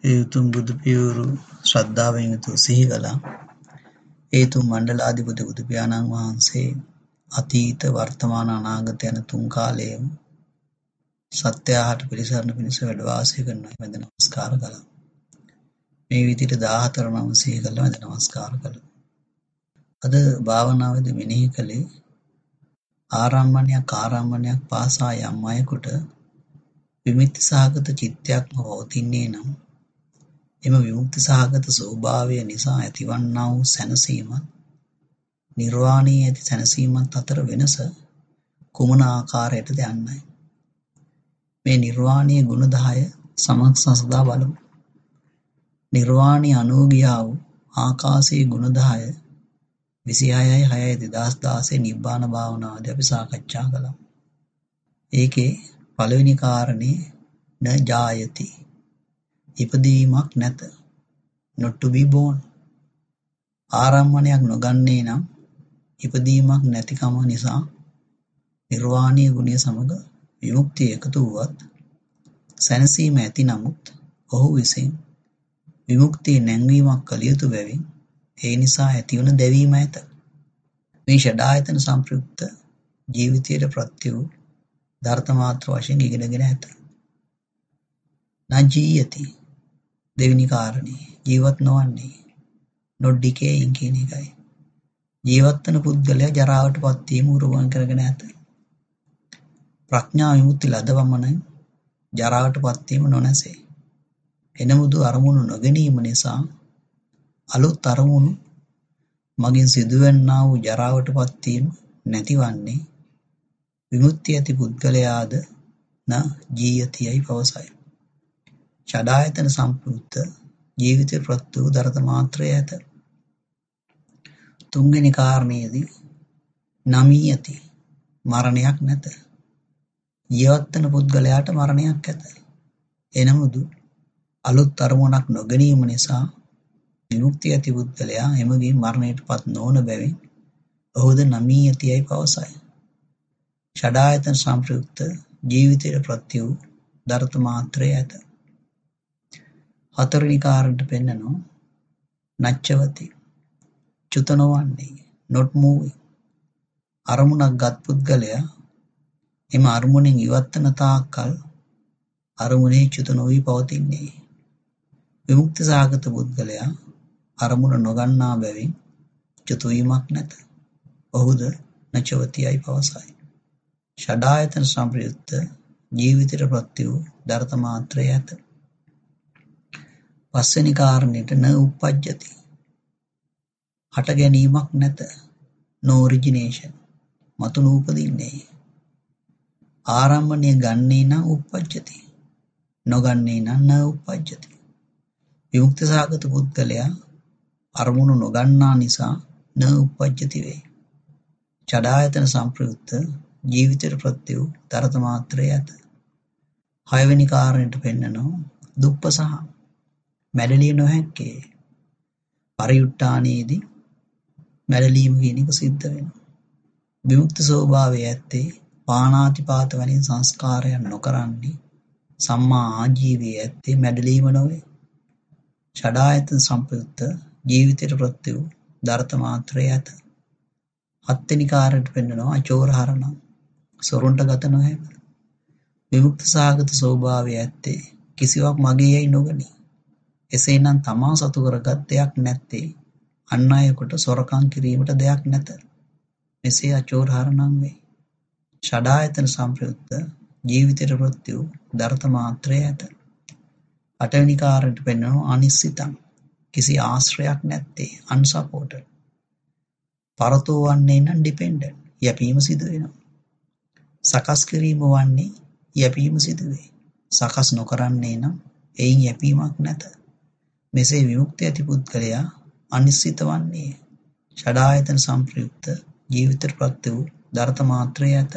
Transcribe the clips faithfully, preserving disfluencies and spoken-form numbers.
ඒතුම් බුදු පියවරු ශ්‍රද්ධාවෙන් යුතුව සිහි කළා. ඒතුම් මණ්ඩලාධිපති බුදු පියාණන් වහන්සේ අතීත වර්තමාන අනාගත යන තුන් කාලයේම සත්‍යයට පිළිසරණ පිණිස වැඩ වාසය කරනවා. මැද නමස්කාර කළා. මේ විදිහට දාහතර නම සිහි කළා මැද නමස්කාර කළා. අද භාවනාවේදී මෙනෙහි කළේ ආරම්භණයක් ආරම්භණයක් පාසා යම් අයෙකුට විමුක්ති සහගත චිත්තයක්ම පවතින්නේ නම් එම විමුක්ති සහගත ස්වභාවය නිසා ඇතිවන්නා වූ සැනසීමත් නිර්වාණයේ ඇති සැනසීමත් අතර වෙනස කුමන ආකාරයටද යන්නයි. මේ නිර්වාණයේ ගුණ දහය සමස්තසදා බලමු. නිර්වාණී අනුගියා වූ ආකාශයේ ගුණ දහය විසිහයයි හයයි දෙදහස් දාසය නිබ්බාන භාවනාවදී අපි සාකච්ඡා කළා. ඒකේ පළවෙනි කාරණේ න ජායති ඉපදීමක් නැත. not to be born. ආරම්මණයක් නොගන්නේ නම් ඉපදීමක් නැතිකම නිසා නිර්වාණීය ගුණය සමග විමුක්තිය එකතු වුවත් සැනසීම ඇති නමුත් ඔහු විසින් විමුක්තිය නැංවීමක් කළ යුතු බැවින් ඒ නිසා ඇතිවන දැවීම ඇත. මේ ෂඩායතන සංප්‍රයුක්ත ජීවිතයට ප්‍රත්‍ය වූ ධර්ත මාත්‍ර වශයෙන් ඉගෙනගෙන ඇත. නජීයති දෙවෙනි කාරණේ ජීවත් නොවන්නේ not decaying කියන එකයි. ජීවත් වන පුද්ගලයා ජරාවට පත් වීම උරුමන් කරගෙන ඇත. ප්‍රඥා විමුක්ති ලදවමන ජරාවට පත් වීම නොනැසේ. එනමුදු අරමුණු නොගැනීම නිසා අලුත් අරමුණු මගින් සිදුවන්නා වූ ජරාවට පත් වීම නැතිවන්නේ විමුක්තිය ඇති පුද්ගලයාද න ජීයතියයි පවසයි. ෂඩායතන සම්ප්‍රයුක්ත ජීවිත ප්‍රත්‍ය වූ ධර්ත මාත්‍රය ඇත. තුන්වෙනි කාරණයේදී නමීයති මරණයක් නැත. ජීවත් වන පුද්ගලයාට මරණයක් ඇත. එනමුදු අලුත් අරමුණක් නොගැනීම නිසා විමුක්තිය ඇති පුද්ගලයා එමගින් මරණයට පත් නොවන බැවින් ඔහුද නමීයතියයි පවසයි. ෂඩායතන සම්ප්‍රයුක්ත ජීවිතයට ප්‍රත්‍ය වූ ධර්ත මාත්‍රය ඇත. හතරවෙනි කාරණයට පෙන්නනවා නච්චවති චුත නොවන්නේ not moving. අරමුණක් ගත් පුද්ගලයා එම අරමුණෙන් ඉවත් වන තාක්කල් අරමුණේ චුත නොවී පවතින්නේ. විමුක්ති සහගත පුද්ගලයා අරමුණ නොගන්නා බැවින් චුත වීමක් නැත. ඔහුද නචවතියයි පවසයි. ෂඩායතන සම්ප්‍රයුක්ත ජීවිතයට ප්‍රත්‍ය වූ ධර්ත මාත්‍රය ඇත. පස්වෙනි කාරණයට න උප්පජ්ජති හට ගැනීමක් නැත. no origination මතු නූපදින්නේ. ආරම්භණය ගන්නේ නම් උප්පජ්ජති නොගන්නේ නම් න උප්පජ්ජති. විමුක්ති සහගත පුද්ගලයා අරමුණු නොගන්නා නිසා න උප්පජ්ජති වේ. ඡඩායතන සංප්‍රයුක්ත ජීවිතයට ප්‍රත්‍ය වූ ධර්ත මාත්‍රය ඇත. හයවෙනි කාරණයට පෙන්නනවා දුප්පසහ මැඩලිය නොහැක්කේ. පරිඋට්ටානයේදී මැඩලීම කියන එක සිද්ධ වෙනවා. විමුක්ති ස්වභාවය ඇත්තේ පාණාතිපාත වැනි සංස්කාරයන් නොකරන්නේ. සම්මා ආජීවයේ ඇත්තේ මැඩලීම නොවේ. ෂඩායතන සංප්‍රයුක්ත ජීවිතයට ප්‍රත්‍ය වූ ධර්ත මාත්‍රය ඇත. හත්වෙනි කාරණයට පෙන්නනවා අචෝරහරණම් සොරුන්ට ගත නොහැක. විමුක්ති සහගත ස්වභාවය ඇත්තේ කිසිවක් මගේ යයි නොගනී. එසේනම් තමා සතු කරගත් දෙයක් නැත්තේ අන් අයෙකුට සොරකම් කිරීමට දෙයක් නැත. මෙසේ අචෝරහරණම් වේ. ෂඩායතන සංප්‍රයුක්ත ජීවිතයට ප්‍රත්‍ය වූ ධර්ත මාත්‍රය ඇත. අටවෙනි කාරණයට පෙන්වනවා අනිශ්චිතං කිසි ආශ්‍රයක් නැත්තේ unsupported. පරතෝ වන්නේ නම් ඩිපෙන්ඩන්ට් යැපීම සිදු වෙනවා. සකස් කිරීම වන්නේ යැපීම සිදු වේ. සකස් නොකරන්නේ නම් එයින් යැපීමක් නැත. මෙසේ විමුක්ති ඇති පුද්ගලයා අනිශ්චිත වන්නේ. ෂඩායතන සංප්‍රයුක්ත ජීවිතයට ප්‍රත්‍ය වූ ධර්ත මාත්‍රය ඇත.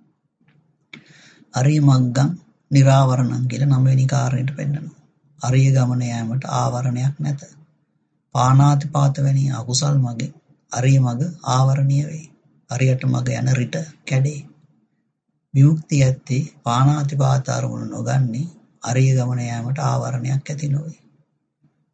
අරිය මග්ගං නිරාවරණං කියලා නවවෙනි කාරණයට පෙන්නනවා. අරිය ගමන යාමට ආවරණයක් නැත. පාණාතිපාත වැනි අකුසල් මගේ අරිය මග ආවරණීය වේ. අරියට මග යන රිට කැඩේ. විමුක්තිය ඇත්තේ පාණාතිපාත අරමුණු නොගන්නේ අරිය ගමන යාමට ආවරණයක් ඇති නොවේ.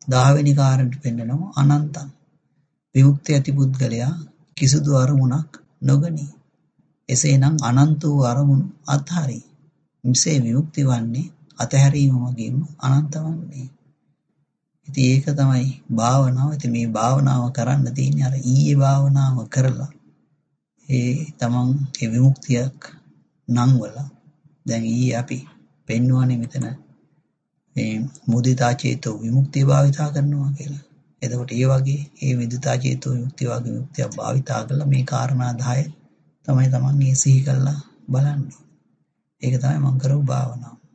දහවෙනි කාරණයට පෙන්නනවා අනන්තං. විමුක්තිය ඇති පුද්ගලයා කිසිදු අරමුණක් නොගනී. එසේනම් අනන්ත වූ අරමුණු අත්හරී. මිසේ විමුක්ති වන්නේ අතහැරීම මගින්ම අනන්ත වන්නේ. ඉතින් ඒක තමයි භාවනාව. ඉතින් මේ භාවනාව කරන්න තියෙන්නේ අර ඊයේ භාවනාව කරලා ඒ තමන් ඒ විමුක්තියක් නංවල දැන් ඊයේ අපි පෙන්වන්නේ මෙතන මේ මුදිතා චේතෝ විමුක්තිය භාවිතා කරනවා කියලා. එතකොට ඒ වගේ ඒ මුදිතා චේතෝ විමුක්තිය වගේ විමුක්තිය භාවිතා කළා මේ කාරණා දහය තමයි තමන් මේ සිහි කරලා බලන්නේ. ඒක තමයි මම කරපු භාවනාව.